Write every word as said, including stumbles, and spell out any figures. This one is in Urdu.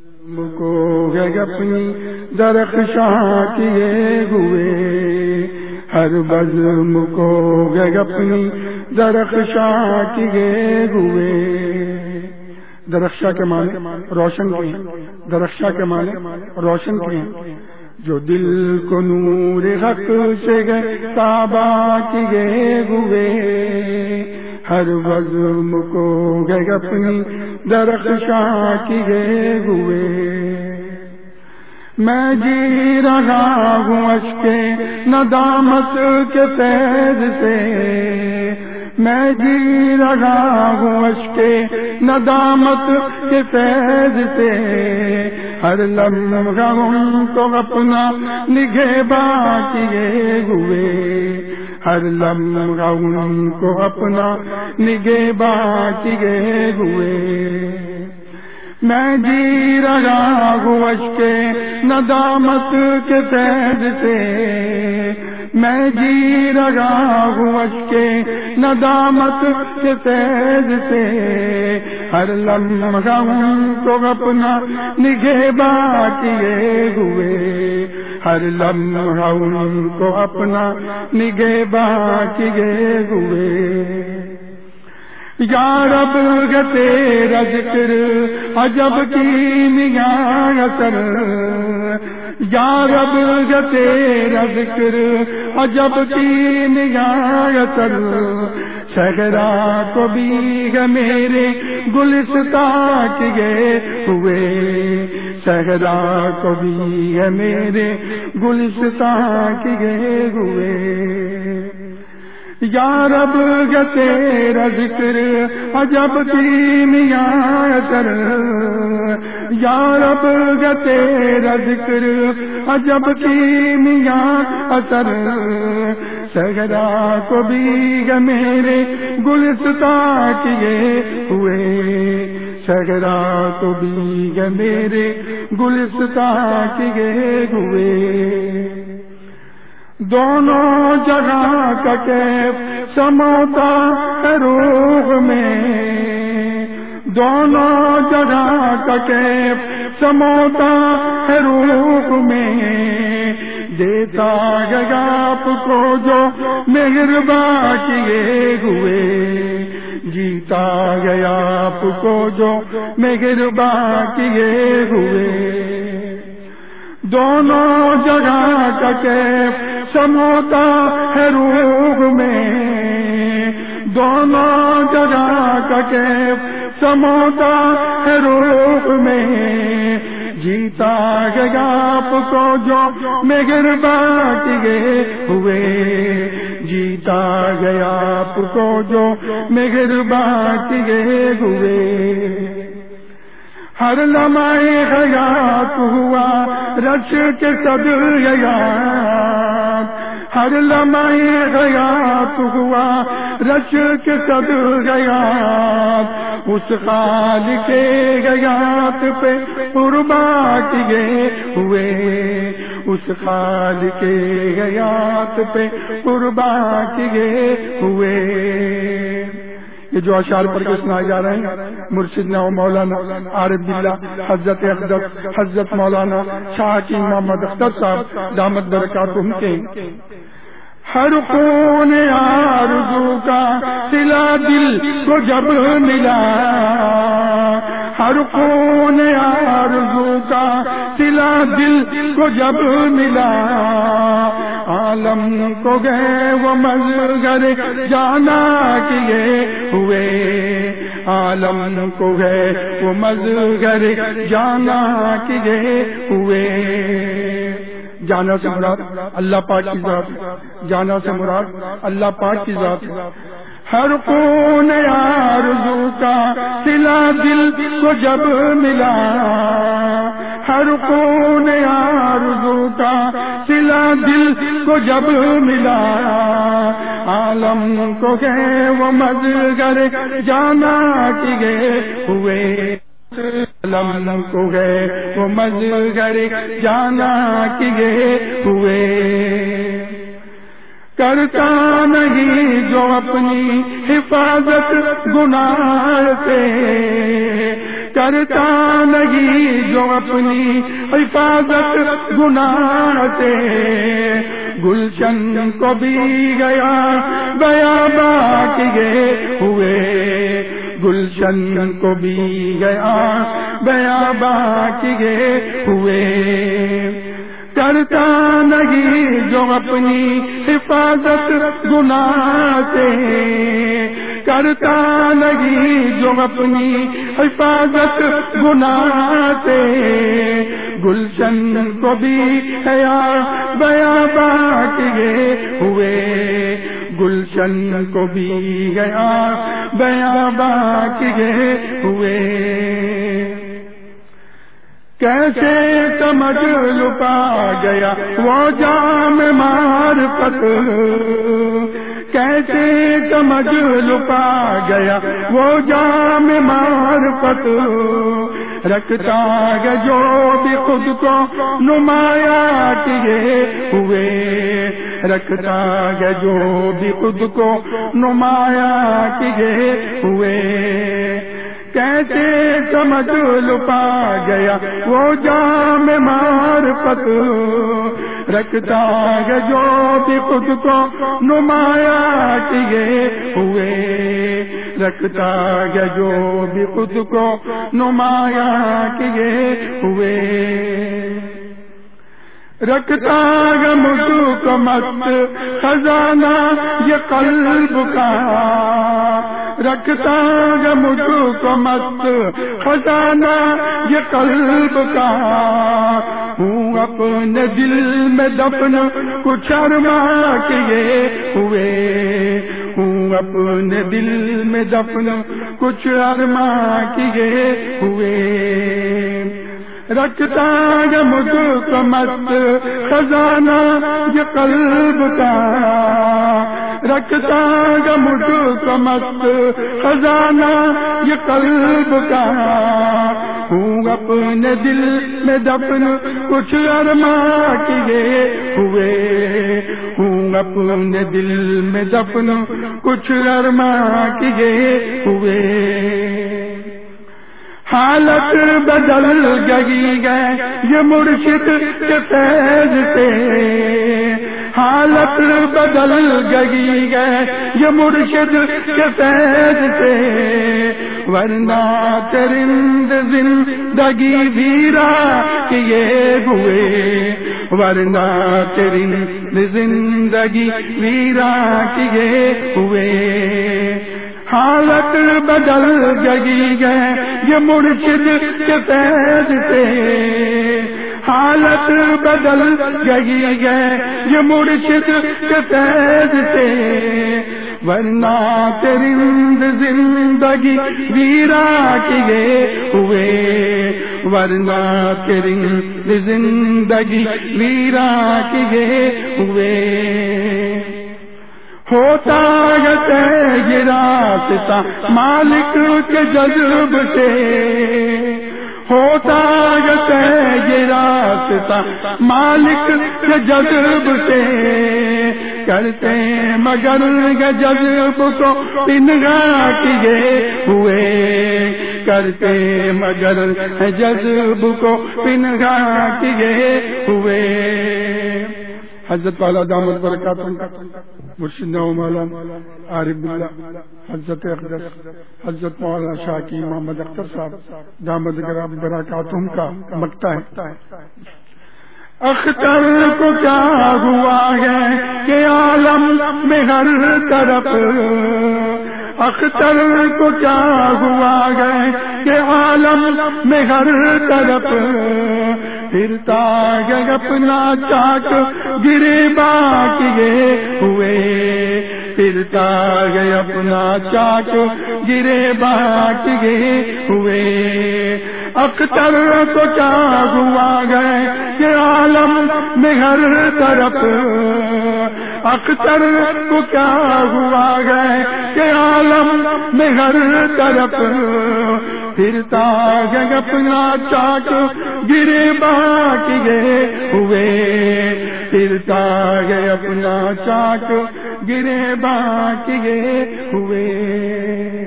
کو ہے اپنی درخشاں کیے ہوئے، ہر بزم کو ہے اپنی درخشاں کیے ہوئے۔ درخشاں کے معنی روشن کیے، درخشاں کے معنی روشن کیے، جو دل کو نور حق سے گئے تابا کیے ہوئے، ہر بزم کو ہے اپنی درخشاں کیے ہوئے۔ میں جی رہا ہوں اشک ندامت کے فیض سے، میں جی رہا ہوں اشک ندامت کے فیض سے، ہر لمحہ ان کو اپنا نگہباں کیے ہوئے، ہر لمحہ ان کو اپنا نگہباں کیے ہوئے۔ میں جی رہا ہوں اشک ندامت کے فیض سے، میں جی رہا ہوں اشک ندامت کے فیض سے، ہر لمحہ ان کو اپنا نگہباں کیے ہوئے، ہر لمحہ ان کو اپنا نگہباں کیے ہوئے۔ یا رب ہے تیرا ذکر عجب کی نگاہ اثر، یا رب ہے تیرا ذکر عجب کی نگاہ اثر، صحرا کو بھی ہے میرے گلستاں کیے ہوئے، صحرا کو بھی ہے میرے گلستاں کیے ہوئے۔ یا رب ہے تیرا ذکر عجب کی نگاہ اثر، یا رب ہے تیرا ذکر عجب کی نگاہ اثر، صحرا کو بھی ہے میرے گلستاں کیے ہوئے، صحرا کو بھی ہے میرے گلستاں کیے ہوئے۔ دونوں جگہ کا کیف سماتا ہے روح میں، دونوں جگہ کا کیف سماتا ہے روح میں، دیتا ہے آپ کو جو مہرباں کیے ہوئے، جیتا ہے آپ کو جو مہرباں کیے ہوئے۔ دونوں جگہ کا کیف سماتا ہے روح میں، دونوں جگہ کا کیف سماتا ہے روح میں، جیتا ہے آپ کو جو مہرباں کیے ہوئے، جیتا ہے آپ کو جو مہرباں کیے ہوئے۔ ہر لمحہ حیات ہوا رش کے صدقات، ہر لمحہ حیات ہوا رش کے صدقات، اس خالق حیات پہ قرباں کیے ہوئے، اس خالق حیات پہ قرباں کیے ہوئے۔ یہ جو اشعار پر کے سنائے جا رہے ہیں مرشدنا و مولانا عارف باللہ حضرت اقدس حضرت مولانا شاہ حکیم محمد اختر صاحب دامت برکاتہم کے، ہر خون آرزو کا صلہ دل کو جب ملا، ہر خون آرزو کا صلہ دل کو جب ملا، عالم کو گئے وہ مظہر جانا کیے ہوئے، عالم کو گئے وہ مظہر جانا کیے ہوئے۔ جانا سے مراد اللہ پاک کی ذات، جانا سے مراد اللہ پاک کی ذات۔ ہر خون آرزو کا صلہ دل کو جب ملا، ہر خون آرزو کا صلہ دل کو جب ملا، عالم کو گئے وہ مظہر جانا کیے ہوئے، عالم کو گئے وہ مظہر جانا کیے ہوئے۔ کرتا نہیں جو اپنی حفاظت گناہ سے، کرتا نہیں جو اپنی حفاظت گناہ سے، گلشن کو بھی گیا بیاباں کیے ہوئے، گلشن کو بھی گیا بیاباں کیے ہوئے، کرتا نہیں جو اپنی حفاظت گناہ سے، کرتا نہیں جو اپنی حفاظت گناہ سے، گلشن کو بھی حیا بیاباں کیے ہوئے، گلشن کو بھی گیا بیاباں کیے ہوئے، کیسے سمجھ لپا گیا وہ جام معرفت، کیسے سمجھ لپا گیا وہ جام معرفت، رکھتا ہے جو بھی خود کو نمایاں کیے ہوئے، رکھتا ہے جو بھی خود کو نمایاں کیے ہوئے، کیسے سمجھ لپا گیا وہ جام معرفت، رکھتا ہے جو بھی خود کو نمایاں کیے ہوئے، رکھتا ہے جو بھی خود کو نمایاں کیے ہوئے، رکھتا ہے مجھ کو مست خزانہ یہ قلب کا، رکھتا ہے مجھ کو مست خزانہ یہ قلب کا، ہوں اپنے دل میں دفن کچھ ارماں کیے ہوئے، ہوں اپنے دل میں دفن کچھ ارماں کیے ہوئے، رکھتا ہے مجھ کو مست خزانہ یہ قلب کا، رکھتا ہے مجھ کو مست خزانہ یہ قلب کا، ہوں اپنے دل میں دفن کچھ ارماں کیے ہوئے، ہوں اپنے دل میں دفن کچھ ارماں کیے ہوئے، حالت بدل گئی ہے یہ مرشد کے فیض سے، حالت بدل گئی ہے یہ مرشد کے فیض سے، ورنہ ترند زندگی ویرا کیے ہوئے، ورنہ ترند زندگی ویرا کیے ہوئے، حالت بدل گئی ہے یہ مرشد کے فیض سے، حالت بدل گئی ہے یہ مرشد کے فیض سے، ورنہ ترند زندگی ویرا کیے ہوئے، ورنہ ترند زندگی ویرا کیے ہوئے، ہوتا ہے یہ راستہ مالک کے جذب سے، ہوتا ہے یہ راستہ مالک کے جذب سے، کرتے مگر یہ جذب کو پنہاں کیے ہوئے، کرتے مگر جذب کو پنہاں کیے ہوئے، حضرت والا دامت برکاتہ مرشد و مولانا عارف باللہ حضرت اقدس حضرت مولانا شاہ کی محمد اختر صاحب دامت برکاتہم کا مکتا ہے۔ اختر کو کیا ہوا ہے کہ عالم میں ہر طرف، اختر کو کیا ہوا ہے کہ عالم میں ہر طرف، پھرتا ہے اپنا چاک گریباں کیے ہوئے، پھرتا ہے اپنا چاک گریباں کیے ہوئے، اختر کو کیا ہوا ہے کہ عالم میں ہر طرف، اختر کو کیا ہوا ہے کہ عالم میں ہر طرف، پھرتا ہے اپنا چاک گریباں کیے ہوئے، پھرتا ہے اپنا چاک گریباں کیے ہوئے۔